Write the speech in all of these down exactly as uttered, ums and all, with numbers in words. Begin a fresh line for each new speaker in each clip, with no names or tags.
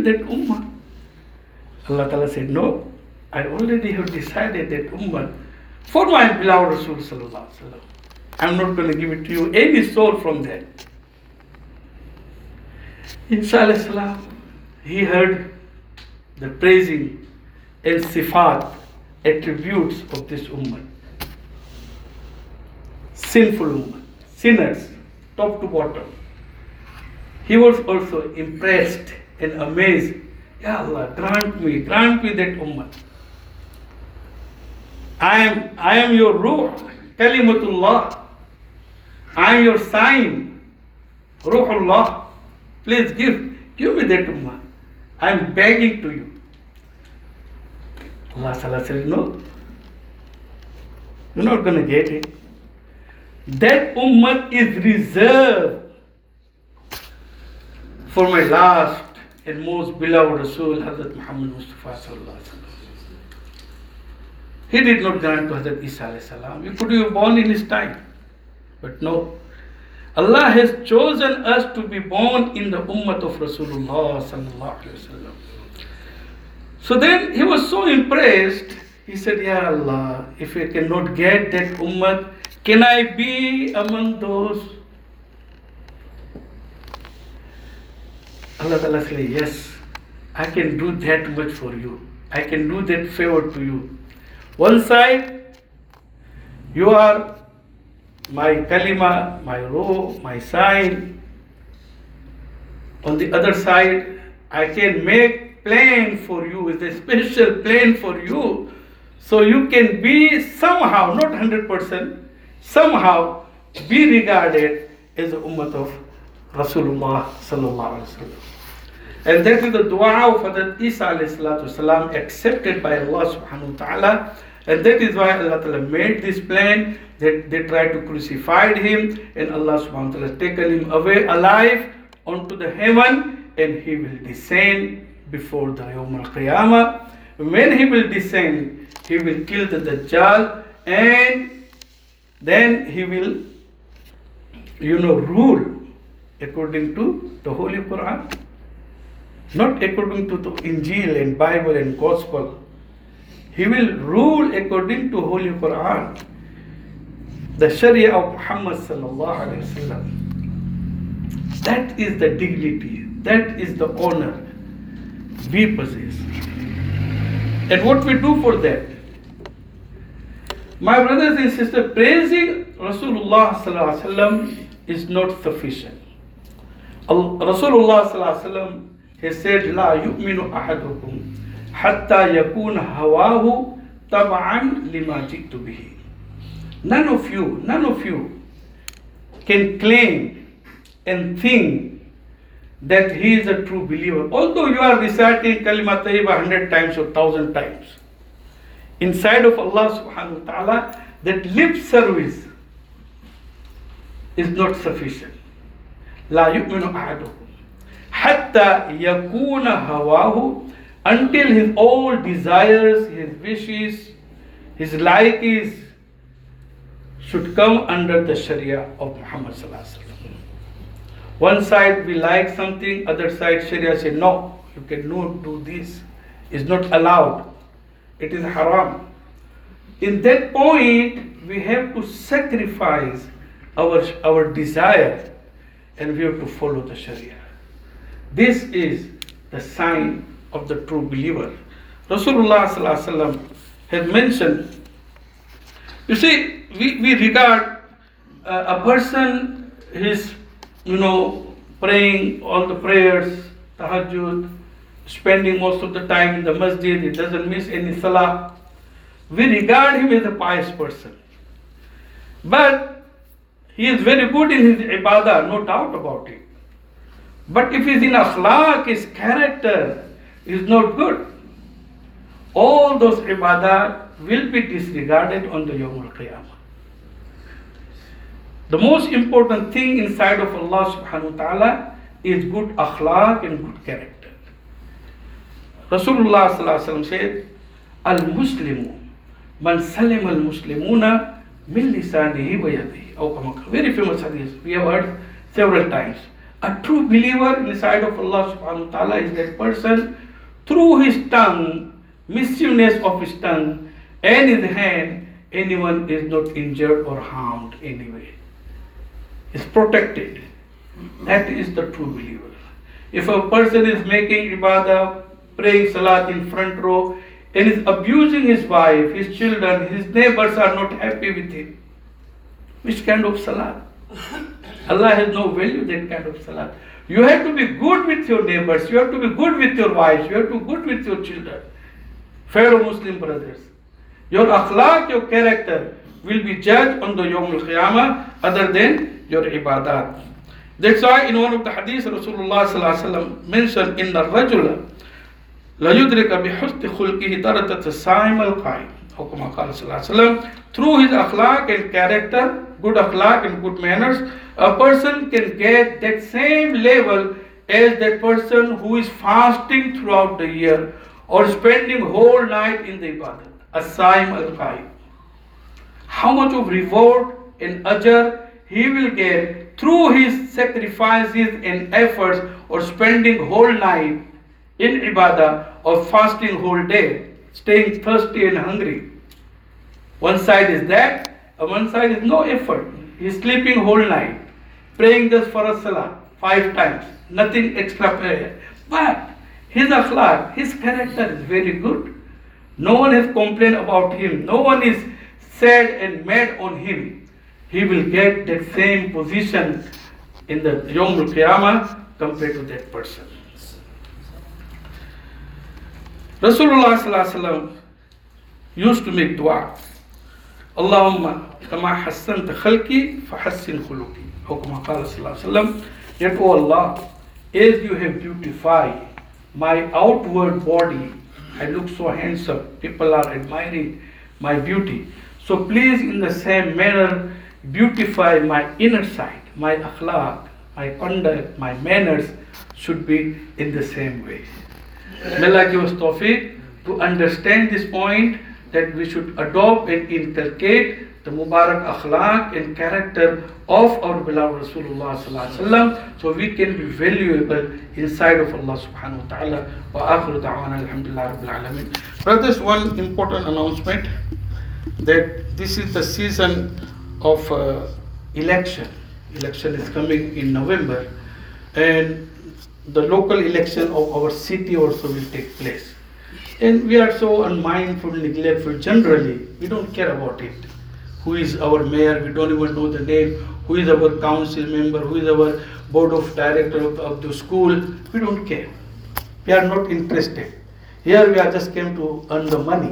that ummah? Allah Ta'ala said, no, I already have decided that ummah for my beloved Rasul Sallallahu Alaihi Wasallam. I'm not going to give it to you, any soul from that. Isa alayhi salam, he heard the praising and sifat, attributes of this ummah. Sinful ummah, sinners, top to bottom. He was also impressed and amazed. Ya Allah, grant me, grant me that ummah. I am, I am your ruh, kalimatullah. I am your sign, ruhullah. Please give, give me that ummah. I am begging to you. Allah Ta'ala said, no, you're not going to get it. That ummah is reserved for my last and most beloved Rasul, Hazrat Muhammad Mustafa Sallallahu Alaihi Wasallam. He did not grant to Hazrat Isa alayhi salam. He could have born in his time. But no. Allah has chosen us to be born in the ummah of Rasulullah Sallallahu Alaihi Wasallam. So then he was so impressed. He said, Ya Allah, if I cannot get that ummah, can I be among those? Allah Ta'ala said, yes, I can do that much for you. I can do that favor to you. One side, you are my kalima, my roh, my sign. On the other side, I can make plan for you, with a special plan for you. So you can be somehow, not one hundred percent, somehow be regarded as the ummah of Rasulullah Sallallahu Alaihi Wasallam. And that is the dua of Hazrat Isa alayhi salatu wasalam, accepted by Allah Subhanahu wa Ta'ala. And that is why Allah Ta'ala made this plan, that they tried to crucify him, and Allah Subhanahu wa Ta'ala has taken him away alive onto the heaven, and he will descend before the Yawm al-Qiyamah. When he will descend, he will kill the Dajjal, and then he will, you know, rule according to the Holy Quran. Not according to the Injil and Bible and Gospel. He will rule according to Holy Quran. The Sharia of Muhammad Sallallahu Alaihi Wasallam. That is the dignity. That is the honor we possess. And what we do for that? My brothers and sisters, praising Rasulullah Sallallahu Alaihi Wasallam is not sufficient. Rasulullah Sallallahu Alaihi Wasallam, he said, لا يؤمن أحدكم حتى يكون هواه تبعا لما جئت به. None of you, none of you can claim and think that he is a true believer. Although you are reciting Kalimat Tayyibah a hundred times or thousand times, inside of Allah Subhanahu wa Ta'ala, that lip service is not sufficient. لا يؤمن أحدكم حتى يكون هواه, until his all desires, his wishes, his likes should come under the Sharia of Muhammad Sallallahu Alaihi Wasallam. One side we like something, other side Sharia say no, you cannot do this, it's not allowed, it is haram. In that point we have to sacrifice our, our desire, and we have to follow the Sharia. This is the sign of the true believer. Rasulullah Sallallahu Alaihi Wasallam has mentioned, you see, we, we regard uh, a person, his, you know, praying all the prayers, tahajjud, spending most of the time in the masjid, he doesn't miss any salah. We regard him as a pious person. But he is very good in his ibadah, no doubt about it. But if his in akhlaq, his character is not good, all those ibadah will be disregarded on the Yawm al-Qiyamah. The most important thing inside of Allah Subhanahu wa Ta'ala is good akhlaq and good character. Rasulullah Sallallahu Alaihi Wasallam said, Al-Muslimu man salim al-Muslimuna min lisanihi wa yadihi. Very famous hadith. We have heard several times. A true believer inside of Allah subhanahu wa ta'ala is that person through his tongue, mischievousness of his tongue and his hand, anyone is not injured or harmed anyway. Is protected. That is the true believer. If a person is making ibadah, praying salat in front row, and is abusing his wife, his children, his neighbors are not happy with him, which kind of salat? Allah has no value that kind of salat. You have to be good with your neighbors, you have to be good with your wives, you have to be good with your children, fellow Muslim brothers. Your akhlaq, your character will be judged on the Yawm al-Qiyamah other than your ibadat. That's why in one of the hadiths Rasulullah sallallahu alaihi wasallam mentioned, in the rajula la yudrika bi husni khulqihi daratat as-sa'im al-qa'im. Through his akhlaq and character, good akhlaq and good manners, a person can get that same level as that person who is fasting throughout the year or spending whole night in the ibadah. As-sa'im al-qa'im. How much of reward and ajr he will get through his sacrifices and efforts or spending whole night in ibadah or fasting whole day, staying thirsty and hungry. One side is that, and one side is no effort. He is sleeping whole night, praying just for a salah five times, nothing extra prayer. But his akhlaq, his character is very good. No one has complained about him. No one is sad and mad on him. He will get that same position in the Yawm al-Qiyamah compared to that person. Rasulullah sallallahu alaihi wasallam used to make dua. Allahumma kama hassanta khalqi fahassin khuluqi. Or kama qala sallallahu alaihi wasallam, yet O Allah, as you have beautified my outward body, I look so handsome, people are admiring my beauty. So please, in the same manner, beautify my inner side, my akhlaq, my conduct, my manners should be in the same way. May Allah give us tawfiq to understand this point, that we should adopt and inculcate the Mubarak akhlaq and character of our beloved Rasulullah sallallahu alaihi wasallam, so we can be valuable inside of Allah subhanahu wa ta'ala. Wa akhiru da'wana alhamdulillah rabbil alamin. Brothers, one important announcement, that this is the season of uh, election. Election is coming in November, and the local election of our city also will take place. And we are so unmindful, neglectful generally, we don't care about it. Who is our mayor, we don't even know the name. Who is our council member, who is our board of director of, of the school, we don't care. We are not interested. Here we are just came to earn the money.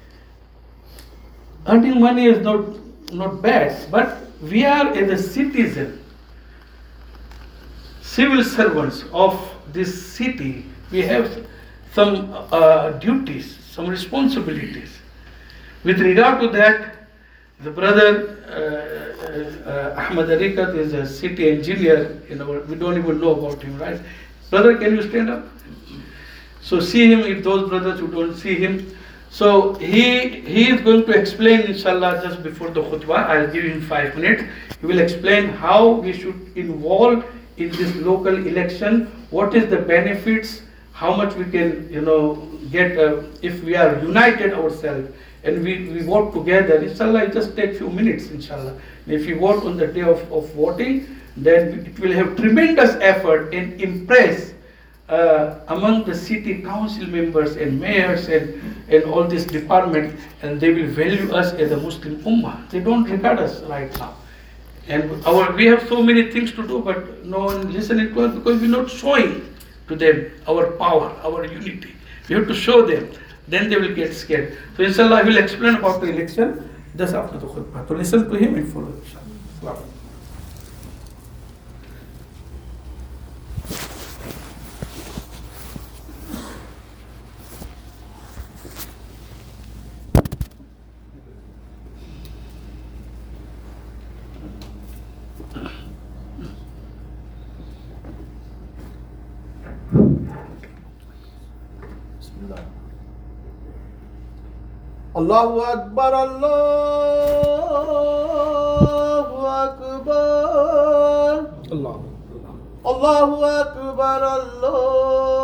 Earning money is not, not bad, but we are as a citizen, civil servants of this city, we have some uh, duties, some responsibilities. With regard to that, the brother uh, uh, Ahmad Arikat is a city engineer. You know, we don't even know about him, right? Brother, can you stand up? So see him, if those brothers who don't see him. So he he is going to explain, inshallah, just before the khutbah. I'll give him five minutes. He will explain how we should involve in this local election, what is the benefits, how much we can, you know, get uh, if we are united ourselves and we, we vote together. Inshallah, it just take few minutes, inshallah. And if you vote on the day of, of voting, then it will have tremendous effort and impress uh, among the city council members and mayors and, and all these departments, and they will value us as a Muslim ummah. They don't regard us right now. And our we have so many things to do, but no one listening to us because we're not showing to them our power, our unity. We have to show them, then they will get scared. So inshallah, I will explain about the election just after the khutbah. So listen to him and follow inshallah.
Allahu Akbar, Allahu Akbar,
Allah.
Allahu Akbar, Allah.